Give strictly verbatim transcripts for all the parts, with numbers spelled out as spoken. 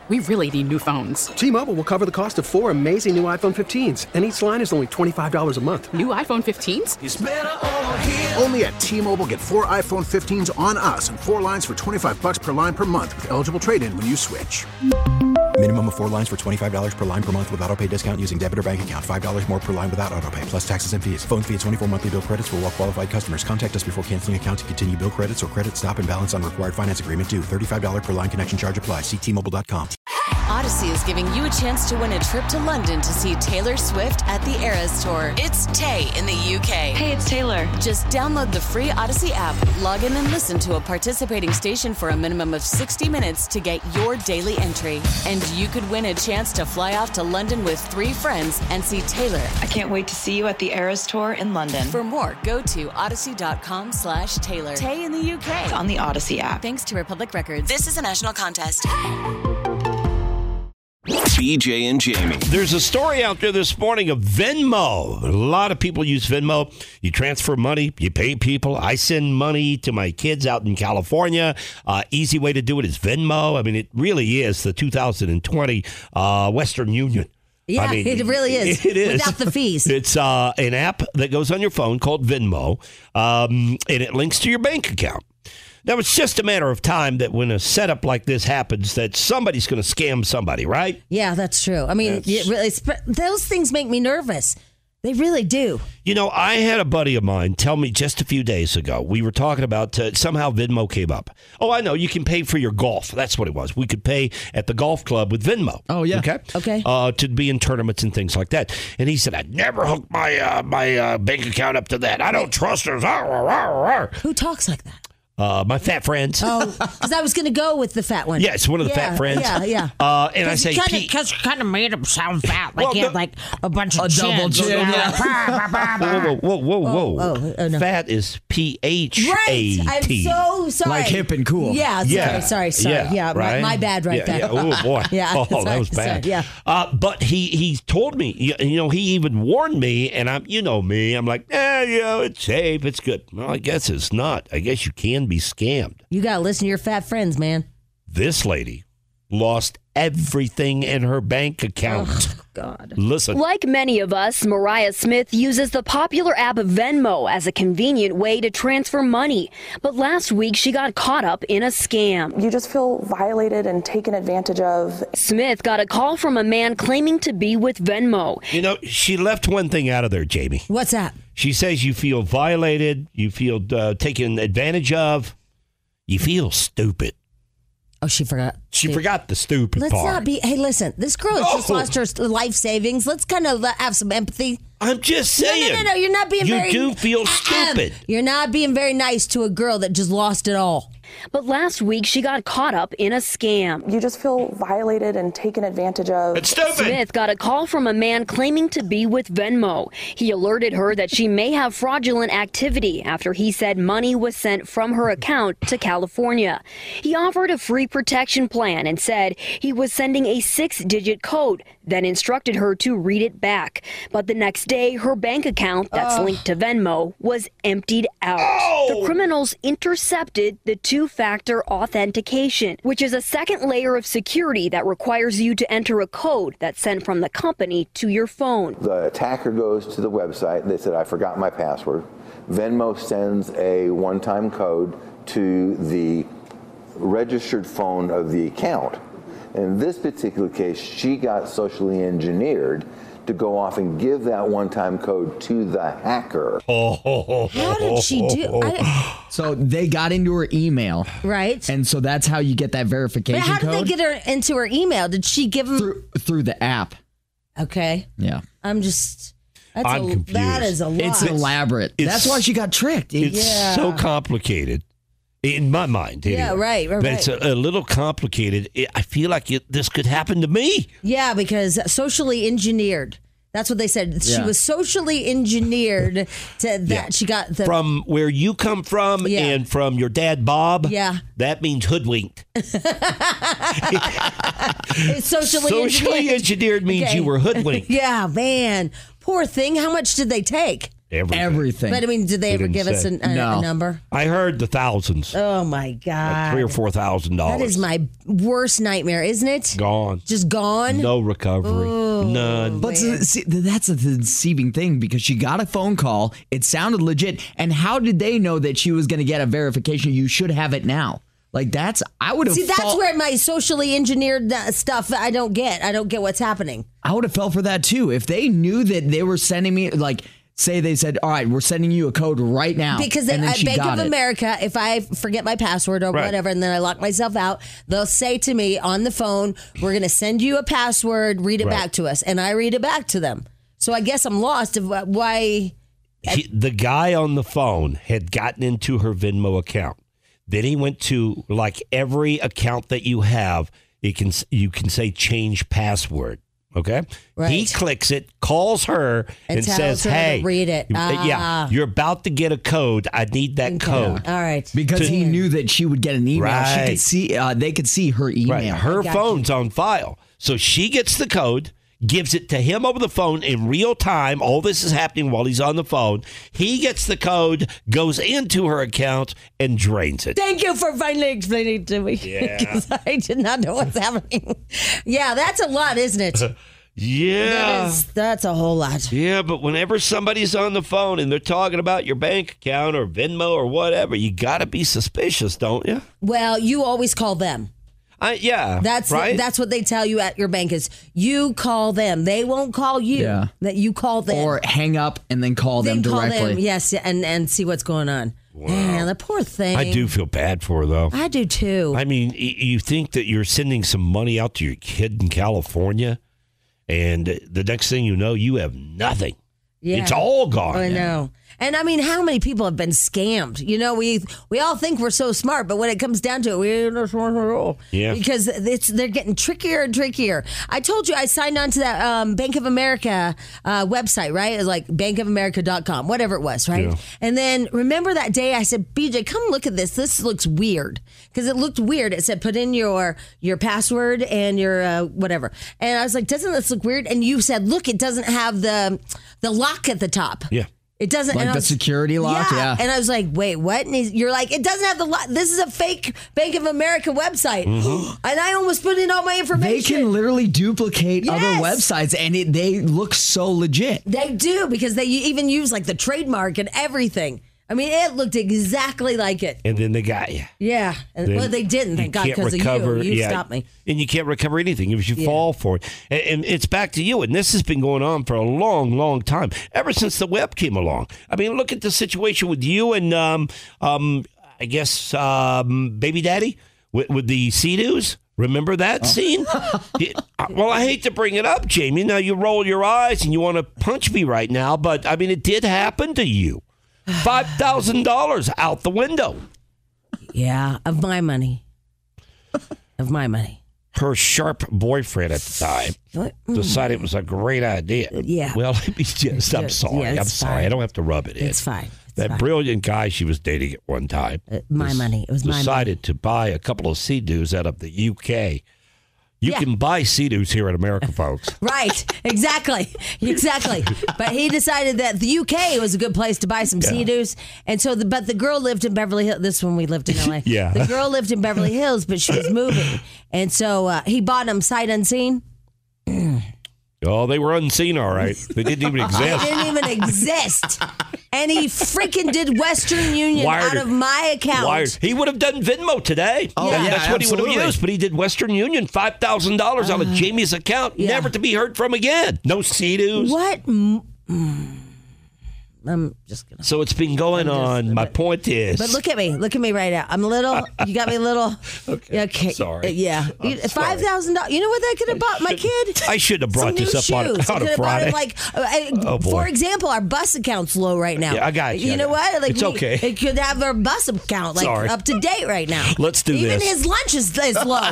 We really need new phones. T-Mobile will cover the cost of four amazing new iPhone fifteens, and each line is only twenty-five dollars a month. New iPhone fifteens? It's better over here. Only at T-Mobile, get four iPhone fifteens on us and four lines for twenty-five dollars per line per month with eligible trade-in when you switch. Minimum of four lines for twenty-five dollars per line per month with autopay discount using debit or bank account. five dollars more per line without autopay, plus taxes and fees. Phone fee at twenty-four monthly bill credits for well-qualified customers. Contact us before canceling account to continue bill credits or credit stop and balance on required finance agreement due. thirty-five dollars per line connection charge applies. See T Mobile dot com. Odyssey is giving you a chance to win a trip to London to see Taylor Swift at the Eras Tour. It's Tay in the U K. Hey, it's Taylor. Just download the free Odyssey app, log in and listen to a participating station for a minimum of sixty minutes to get your daily entry. And you could win a chance to fly off to London with three friends and see Taylor. I can't wait to see you at the Eras Tour in London. For more, go to odyssey.com slash Taylor. Tay in the U K. It's on the Odyssey app. Thanks to Republic Records. This is a national contest. B J and Jamie. There's a story out there this morning of Venmo. A lot of people use Venmo. You transfer money, you pay people. I send money to my kids out in California. Uh, easy way to do it is Venmo. I mean, it really is the two thousand twenty uh, Western Union. Yeah, I mean, it really is. It is. Without the fees. It's uh, an app that goes on your phone called Venmo, um, and it links to your bank account. Now, it's just a matter of time that when a setup like this happens, that somebody's going to scam somebody, right? Yeah, that's true. I mean, it really, those things make me nervous. They really do. You know, I had a buddy of mine tell me just a few days ago, we were talking about, uh, somehow Venmo came up. Oh, I know, you can pay for your golf. That's what it was. We could pay at the golf club with Venmo. Oh, yeah. Okay? Okay. Uh, to be in tournaments and things like that. And he said, I'd never hook my uh, my uh, bank account up to that. I don't trust it. Who talks like that? Uh, my fat friends. Oh, because I was going to go with the fat one. Yeah, it's one of the yeah, fat friends. Yeah, yeah. Uh, and I say, because you kind of made him sound fat, like well, he no, had like a bunch of a chins. double chin. Yeah. whoa, whoa, whoa, whoa, whoa. Oh, oh, oh, no. Fat is P H A T. Right. I'm so sorry. Like hip and cool. Yeah. Sorry. Yeah. Sorry. Sorry. Yeah. Yeah. Right? my, my bad. Right yeah, there. Yeah. Oh boy. yeah. Oh, sorry, that was bad. Sorry, yeah. Uh, but he he told me. You, you know, he even warned me, and I'm, you know me. I'm like, eh, you know, it's safe. It's good. Well, I guess it's not. I guess you can be scammed. You got to listen to your fat friends, man. This lady lost everything in her bank account. Oh, God. Listen. Like many of us, Mariah Smith uses the popular app Venmo as a convenient way to transfer money. But last week, she got caught up in a scam. You just feel violated and taken advantage of. Smith got a call from a man claiming to be with Venmo. You know, she left one thing out of there, Jamie. What's that? She says you feel violated, you feel uh, taken advantage of, you feel stupid. Oh, she forgot. She Dude. forgot the stupid Let's part. not be. Hey, listen. This girl has No. just lost her life savings. Let's kind of have some empathy. I'm just saying. No, no, no, no. You're not being you very. do feel stupid. You're not being very nice to a girl that just lost it all. But last week, she got caught up in a scam. You just feel violated and taken advantage of. It's stupid. Smith got a call from a man claiming to be with Venmo. He alerted her that she may have fraudulent activity after he said money was sent from her account to California. He offered a free protection plan and said he was sending a six-digit code, then instructed her to read it back. But the next day, her bank account that's oh. linked to Venmo was emptied out. Oh. The criminals intercepted the two-factor authentication, which is a second layer of security that requires you to enter a code that's sent from the company to your phone. The attacker goes to the website. They said, I forgot my password. Venmo sends a one-time code to the registered phone of the account. In this particular case, she got socially engineered to go off and give that one-time code to the hacker. How did she do? I, So they got into her email. right. And so that's how you get that verification But how did code. they get her into her email? Did she give them? through, through the app. Okay. Yeah. I'm just. That's I'm a, confused. That is a lot. It's elaborate. It's- That's why she got tricked. It's Yeah. so complicated. In my mind, anyway. Yeah, right, right, But it's a, a little complicated. It, I feel like it, this could happen to me. Yeah, because socially engineered. That's what they said. She Yeah. was socially engineered to that. Yeah. She got the From where you come from Yeah. and from your dad, Bob. Yeah. That means hoodwinked. socially, Socially engineered. engineered means Okay. you were hoodwinked. Yeah, man. Poor thing. How much did they take? Everything. Everything. But I mean, did they, They ever didn't give us say. an, a, No. a number? I heard the thousands. Oh my God. Like three or four thousand dollars. That is my worst nightmare, isn't it? Gone. Just gone? No recovery. None. But to- see, that's the deceiving thing because she got a phone call. It sounded legit. And how did they know that she was going to get a verification? You should have it now. Like that's, I would have. See, that's fall- where my socially engineered uh, stuff I don't get. I don't get what's happening. I would have fell for that too. If they knew that they were sending me, like, say they said, all right, we're sending you a code right now. Because they, and then at she Bank got of it. America, if I forget my password or Right. whatever, and then I lock myself out, they'll say to me on the phone, we're going to send you a password, read it Right. back to us. And I read it back to them. So I guess I'm lost of uh, why. He, the guy on the phone had gotten into her Venmo account. Then he went to like every account that you have. You can you can say change password. Okay. Right. He clicks it, calls her, And and, tells says, her to "Hey, read it." uh, yeah, Ah. you're about to get a code. I need that code." All right. Because To- he knew that she would get an email. She Right. could see, uh, they could see her email. Right. Her got phone's on file, so she gets the code. Gives it to him over the phone in real time. All this is happening while he's on the phone. He gets the code, goes into her account, and drains it. Thank you for finally explaining it to me. Yeah. Because I did not know what's happening. Yeah, that's a lot, isn't it? Yeah. That is, that's a whole lot. Yeah, but whenever somebody's on the phone and they're talking about your bank account or Venmo or whatever, you got to be suspicious, don't you? Well, you always call them. I, yeah. That's right. that's what they tell you at your bank is you call them. They won't call you. Yeah. That you call them. Or hang up and then call then them call directly. them, yes, and, and see what's going on. Man, the poor thing. I do feel bad for her, though. I do too. I mean, y- you think that you're sending some money out to your kid in California, and the next thing you know, you have nothing. Yeah. It's all gone. I know. And I mean, how many people have been scammed? You know, we we all think we're so smart, but when it comes down to it, we ain't so smart at all. Yeah. Because it's they're getting trickier and trickier. I told you I signed on to that um, Bank of America uh, website, right? It was like bank of america dot com, whatever it was, right? Yeah. And then remember that day I said, B J, come look at this. This looks weird. Because it looked weird. It said put in your your password and your uh, whatever. And I was like, doesn't this look weird? And you said, look, it doesn't have the the lock at the top. Yeah. It doesn't Like and I the was- security lock? Yeah. And I was like, wait, what? And he's, you're like, it doesn't have the lock. This is a fake Bank of America website. And I almost put in all my information. They can literally duplicate other Yes. websites and it, they look so legit. They do because they even use like the trademark and everything. I mean, it looked exactly like it. And then they got you. Yeah. And, Then well, they didn't, you thank God, can't because of recover- you. You yeah, stopped me. And you can't recover anything if you Yeah. fall for it. And, and it's back to you. And this has been going on for a long, long time, ever since the web came along. I mean, look at the situation with you and, um, um, I guess, um, Baby Daddy with, with the Sea-Doos. Remember that scene? Yeah, well, I hate to bring it up, Jamie. Now you roll your eyes and you want to punch me right now, but I mean, it did happen to you. five thousand dollars out the window. Yeah, of my money. Of my money. Her sharp boyfriend at the time What? decided it was a great idea. Yeah. Well, let me just, I'm Yeah, sorry. it's I'm sorry. fine. I don't have to rub it in. It's fine. It's That fine. brilliant guy she was dating at one time Uh, my money. It was my money. decided to buy a couple of Sea-Doos out of the U K. You Yeah. can buy Sea-Doos here in America, folks. Right, exactly, exactly. But he decided that the U K was a good place to buy some Yeah. Sea-Doos, and so. The, but the girl lived in Beverly Hills. This one we lived in L A. Yeah. the girl lived in Beverly Hills, but she was moving, and so uh, he bought them sight unseen. Oh, they were unseen, all right. They didn't even They exist. didn't even exist, and he freaking did Western Union Wired out it. of my account. Wired. He would have done Venmo today. Oh, That- yeah, That's what he would absolutely. have used, but he did Western Union, five thousand dollars out of Jamie's account, yeah. never to be heard from again. No Sea-Doos. What? Mm, mm. I'm just gonna. So it's been going I'm just- on. My but- point is. But look at me. Look at me right now. I'm a little. You got me a little. Okay, Okay. sorry. Uh, Yeah. I'm Five thousand dollars. You know what that could have bought my kid? I should have brought Some this new up on, shoes. on It a could have bought Friday. him, like, uh, Oh, boy. for example, our bus account's low right now. Yeah, I got you. You I know got what? you. Like It's we- okay. It could have our bus account like Sorry. up to date right now. Let's do Even this. his lunch is, is low.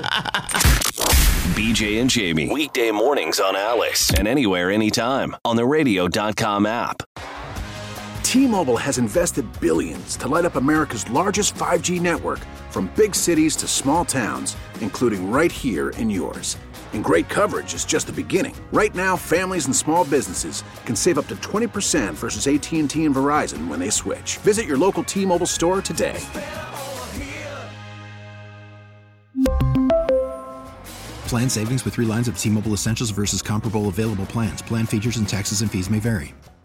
B J and Jamie. Weekday mornings on Alice. And anywhere, anytime on the radio dot com app. T-Mobile has invested billions to light up America's largest five G network, from big cities to small towns, including right here in yours. And great coverage is just the beginning. Right now, families and small businesses can save up to twenty percent versus A T and T and Verizon when they switch. Visit your local T-Mobile store today. Plan savings with three lines of T-Mobile Essentials versus comparable available plans. Plan features and taxes and fees may vary.